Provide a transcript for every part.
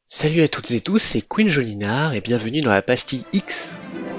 Salut à toutes et tous, c'est Queen Jolinard et bienvenue dans la pastille X.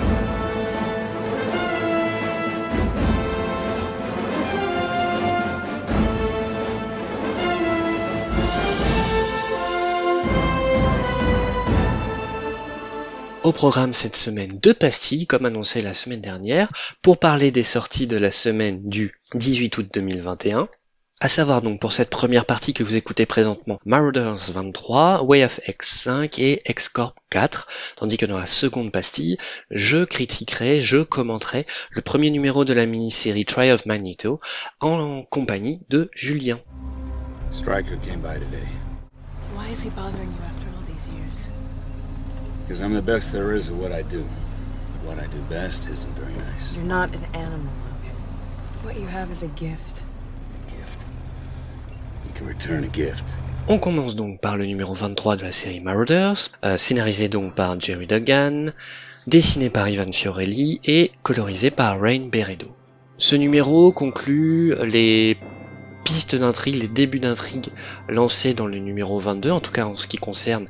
Au programme cette semaine, deux pastilles, comme annoncé la semaine dernière, pour parler des sorties de la semaine du 18 août 2021. À savoir donc pour cette première partie que vous écoutez présentement, Marauders 23, Way of X 5 et X-Corp 4, tandis que dans la seconde pastille, je critiquerai, je commenterai le premier numéro de la mini-série Trial of Magneto en compagnie de Julien. Stryker came by today. Why is he bothering you after all these years? Because I'm the best there is at what I do. But what I do best isn't very nice. You're not an animal, Logan. What you have is a gift. A gift. You can return a gift. On commence donc par le numéro 23 de la série Marauders, scénarisé donc par Jerry Duggan, dessiné par Ivan Fiorelli et colorisé par Rain Beredo. Ce numéro conclut les pistes d'intrigue, les débuts d'intrigue lancés dans le numéro 22, en tout cas en ce qui concerne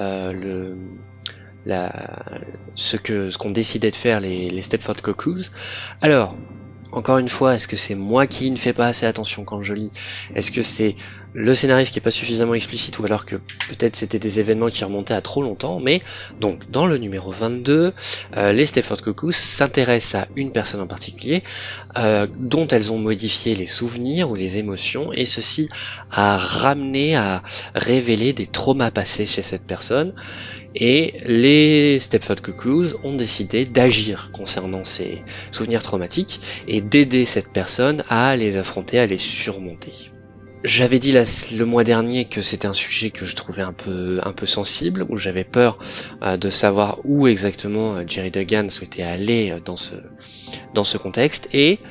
ce qu'ont décidé de faire les Stepford Cuckoos. Alors, encore une fois, est-ce que c'est moi qui ne fais pas assez attention quand je lis? Est-ce que c'est le scénariste qui est pas suffisamment explicite, ou alors que peut-être c'était des événements qui remontaient à trop longtemps? Mais donc dans le numéro 22, les Stepford Cuckoos s'intéressent à une personne en particulier dont elles ont modifié les souvenirs ou les émotions, et ceci a ramené, à révéler des traumas passés chez cette personne. Et les Stepford Cuckoos ont décidé d'agir concernant ces souvenirs traumatiques et d'aider cette personne à les affronter, à les surmonter. J'avais dit le mois dernier que c'était un sujet que je trouvais un peu sensible, où j'avais peur de savoir où exactement Jerry Duggan souhaitait aller dans ce contexte, et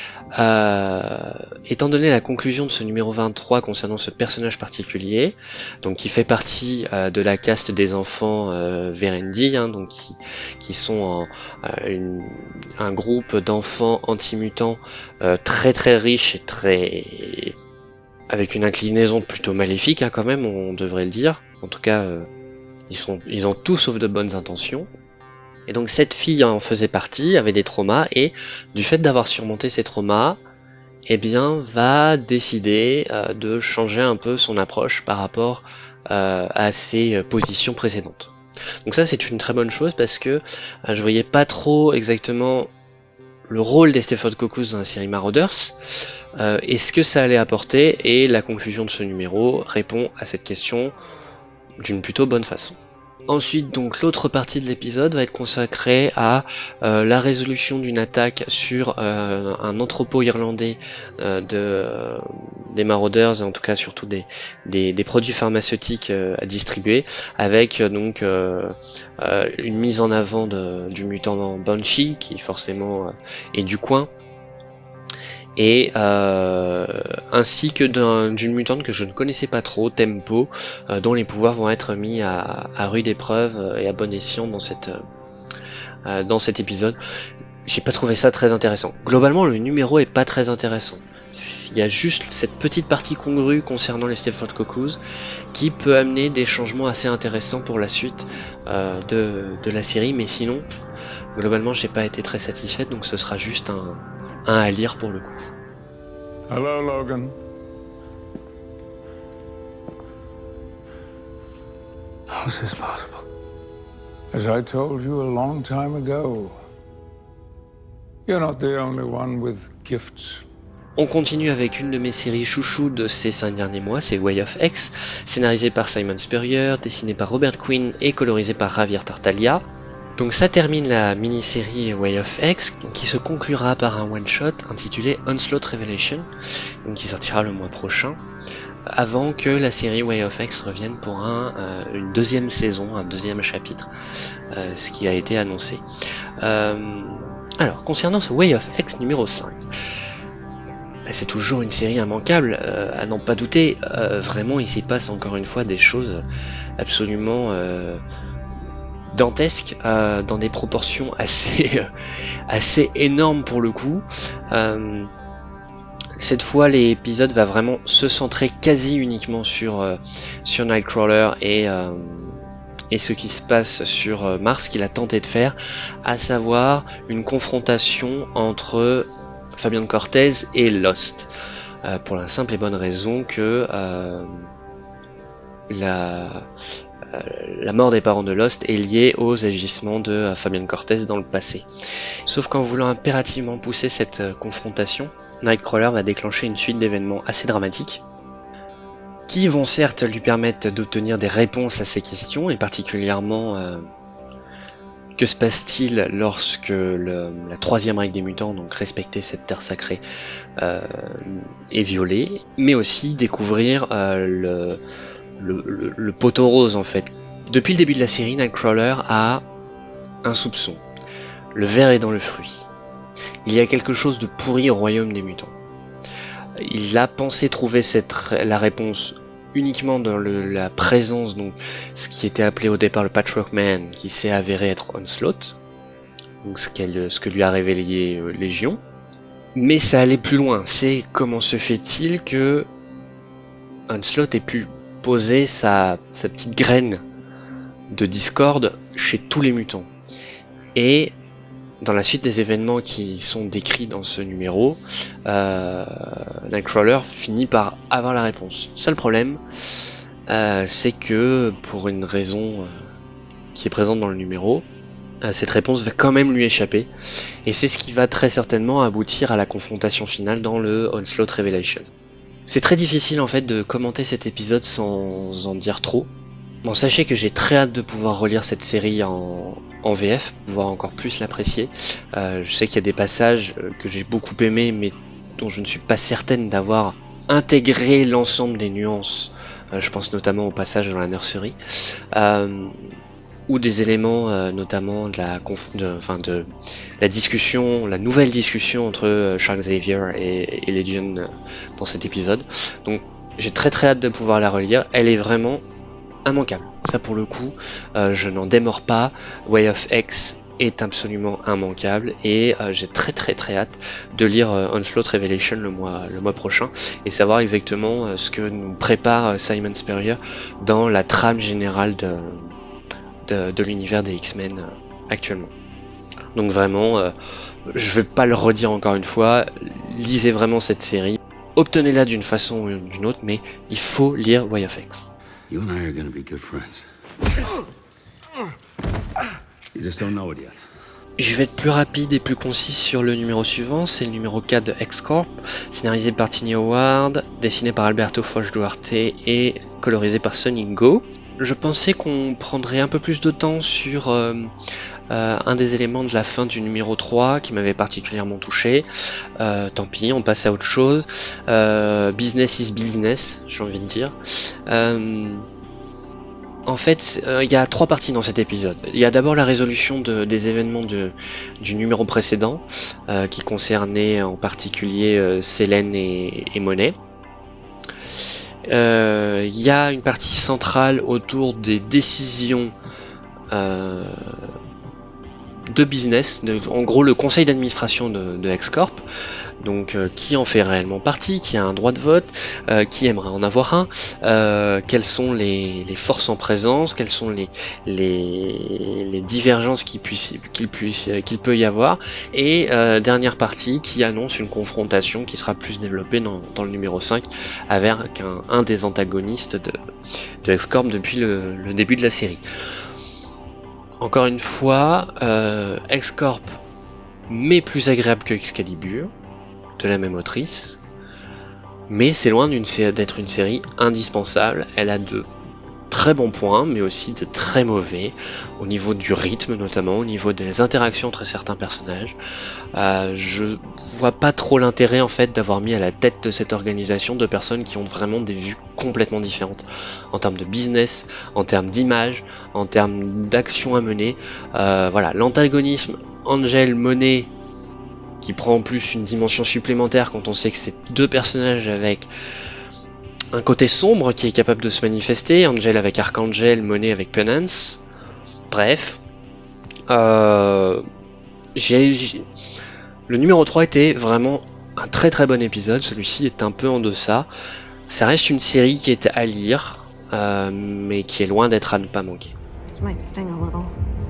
étant donné la conclusion de ce numéro 23 concernant ce personnage particulier, donc qui fait partie de la caste des enfants Verendi, donc qui sont un groupe d'enfants anti-mutants très très riche et avec une inclinaison plutôt maléfique, quand même, on devrait le dire. En tout cas, ils ont tout sauf de bonnes intentions. Et donc cette fille en faisait partie, avait des traumas, et du fait d'avoir surmonté ces traumas, eh bien, va décider de changer un peu son approche par rapport à ses positions précédentes. Donc ça, c'est une très bonne chose, parce que je voyais pas trop exactement le rôle des Stepford Cuckoos dans la série Marauders, et ce que ça allait apporter, et la conclusion de ce numéro répond à cette question d'une plutôt bonne façon. Ensuite, donc, l'autre partie de l'épisode va être consacrée à la résolution d'une attaque sur un entrepôt irlandais des Marauders, et en tout cas surtout des produits pharmaceutiques à distribuer, avec donc une mise en avant du mutant Banshee, qui forcément est du coin, et ainsi que d'une mutante que je ne connaissais pas trop, Tempo, dont les pouvoirs vont être mis à rude épreuve et à bon escient dans cet épisode. J'ai pas trouvé ça très intéressant. Globalement, le numéro est pas très intéressant. Il y a juste cette petite partie congrue concernant les Stepford Cuckoos qui peut amener des changements assez intéressants pour la suite de la série, mais sinon, globalement, j'ai pas été très satisfaite, donc ce sera juste un à lire pour le coup. Hello, Logan. How is this possible? As I told you a long time ago, you're not the only one with gifts. On continue avec une de mes séries chouchous de ces 5 derniers mois, c'est Way of X, scénarisé par Simon Spurrier, dessiné par Robert Quinn et colorisé par Javier Tartaglia. Donc ça termine la mini-série Way of X, qui se conclura par un one-shot intitulé Onslaught Revelation, donc qui sortira le mois prochain, avant que la série Way of X revienne pour une deuxième saison, un deuxième chapitre, ce qui a été annoncé. Alors, concernant ce Way of X numéro 5, c'est toujours une série immanquable, à n'en pas douter. Vraiment, il s'y passe encore une fois des choses absolument dantesque, dans des proportions assez énormes pour le coup. Cette fois, l'épisode va vraiment se centrer quasi uniquement sur Nightcrawler et ce qui se passe sur Mars qu'il a tenté de faire, à savoir une confrontation entre Fabian Cortez et Lost, pour la simple et bonne raison que la mort des parents de Lost est liée aux agissements de Fabian Cortez dans le passé. Sauf qu'en voulant impérativement pousser cette confrontation, Nightcrawler va déclencher une suite d'événements assez dramatiques, qui vont certes lui permettre d'obtenir des réponses à ces questions, et particulièrement que se passe-t-il lorsque la troisième règle des mutants, donc respecter cette terre sacrée, est violée, mais aussi découvrir le poteau rose en fait. Depuis le début de la série, Nightcrawler a un soupçon. Le ver est dans le fruit. Il y a quelque chose de pourri au royaume des mutants. Il a pensé trouver la réponse uniquement dans la présence, donc ce qui était appelé au départ le Patchwork Man, qui s'est avéré être Onslaught, donc ce que lui a révélé Légion. Mais ça allait plus loin. C'est comment se fait-il que Onslaught ait pu poser sa petite graine de discorde chez tous les mutants. Et dans la suite des événements qui sont décrits dans ce numéro, Nightcrawler finit par avoir la réponse. Seul problème, c'est que pour une raison qui est présente dans le numéro, cette réponse va quand même lui échapper, et c'est ce qui va très certainement aboutir à la confrontation finale dans le Onslaught Revelation. C'est très difficile en fait de commenter cet épisode sans en dire trop. Bon, sachez que j'ai très hâte de pouvoir relire cette série en VF, pour pouvoir encore plus l'apprécier. Je sais qu'il y a des passages que j'ai beaucoup aimés, mais dont je ne suis pas certaine d'avoir intégré l'ensemble des nuances. Je pense notamment au passage dans la nursery, ou des éléments notamment de la discussion, la nouvelle discussion entre Charles Xavier et Legion dans cet épisode. Donc j'ai très hâte de pouvoir la relire. Elle est vraiment immanquable. Ça pour le coup, je n'en démords pas. Way of X est absolument immanquable, et j'ai très hâte de lire Onslaught Revelation le mois prochain et savoir exactement ce que nous prépare Simon Spurrier dans la trame générale de l'univers des X-Men actuellement. Donc vraiment, je vais pas le redire encore une fois, lisez vraiment cette série, obtenez-la d'une façon ou d'une autre, mais il faut lire Way of X. You and I are gonna be good friends. You just don't know it yet. Je vais être plus rapide et plus concis sur le numéro suivant, c'est le numéro 4 de X-Corp, scénarisé par Tini Howard, dessiné par Alberto Foch Duarte et colorisé par Sonic Go. Je pensais qu'on prendrait un peu plus de temps sur un des éléments de la fin du numéro 3 qui m'avait particulièrement touché. Tant pis, on passe à autre chose. Business is business, j'ai envie de dire. En fait, il y a 3 parties dans cet épisode. Il y a d'abord la résolution des événements du numéro précédent, qui concernait en particulier Selene et Monet. Il y a une partie centrale autour des décisions de business, en gros le conseil d'administration de X-Corp, donc qui en fait réellement partie, qui a un droit de vote, qui aimerait en avoir un, quelles sont les forces en présence, quelles sont les divergences qu'il peut y avoir, et dernière partie qui annonce une confrontation qui sera plus développée dans le numéro 5 avec un des antagonistes de X-Corp depuis le début de la série. Encore une fois, X-Corp, mais plus agréable que Excalibur, de la même autrice, mais c'est loin d'être une série indispensable. Elle a de très bons points, mais aussi de très mauvais, au niveau du rythme notamment, au niveau des interactions entre certains personnages. Je vois pas trop l'intérêt en fait d'avoir mis à la tête de cette organisation de personnes qui ont vraiment des vues complètement différentes, en termes de business, en termes d'image, en termes d'action à mener. Voilà, l'antagonisme Angel Monet, qui prend en plus une dimension supplémentaire quand on sait que c'est 2 personnages avec un côté sombre qui est capable de se manifester, Angel avec Archangel, Monet avec Penance. Bref, le numéro 3 était vraiment un très bon épisode, celui-ci est un peu en deçà. Ça reste une série qui est à lire, mais qui est loin d'être à ne pas manquer. This might sting a little.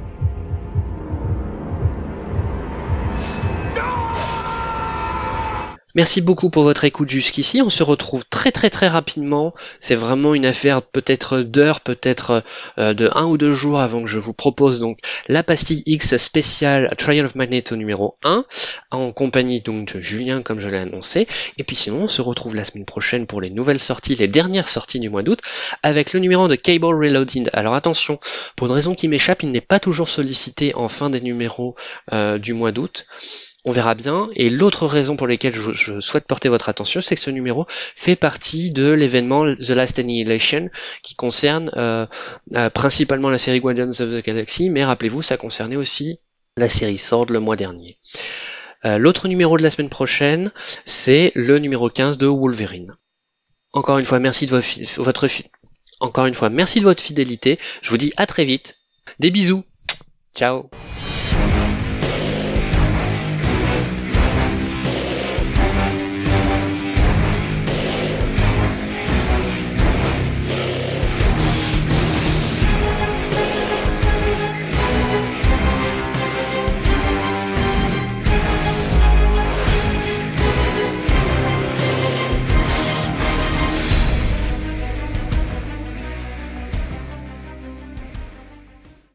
Merci beaucoup pour votre écoute jusqu'ici, on se retrouve très rapidement, c'est vraiment une affaire peut-être d'heures, peut-être de 1 ou 2 jours avant que je vous propose donc la pastille X spéciale Trial of Magneto numéro 1, en compagnie donc de Julien comme je l'ai annoncé, et puis sinon on se retrouve la semaine prochaine pour les nouvelles sorties, les dernières sorties du mois d'août, avec le numéro de Cable Reloaded. Alors attention, pour une raison qui m'échappe, il n'est pas toujours sollicité en fin des numéros du mois d'août. On verra bien, et l'autre raison pour laquelle je souhaite porter votre attention, c'est que ce numéro fait partie de l'événement The Last Annihilation, qui concerne principalement la série Guardians of the Galaxy, mais rappelez-vous, ça concernait aussi la série Sword le mois dernier. L'autre numéro de la semaine prochaine, c'est le numéro 15 de Wolverine. Encore une fois, merci de votre fidélité, je vous dis à très vite, des bisous, ciao.